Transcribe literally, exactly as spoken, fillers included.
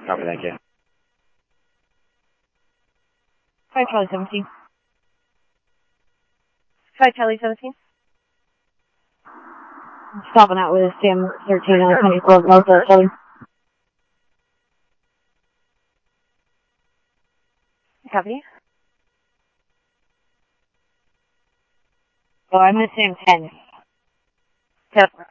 Copy, thank you. five Charlie seventeen. five Charlie seventeen. Stopping out with a Sam thirteen on twenty-four North seven. Copy. Oh, I'm in Sam ten. Yep.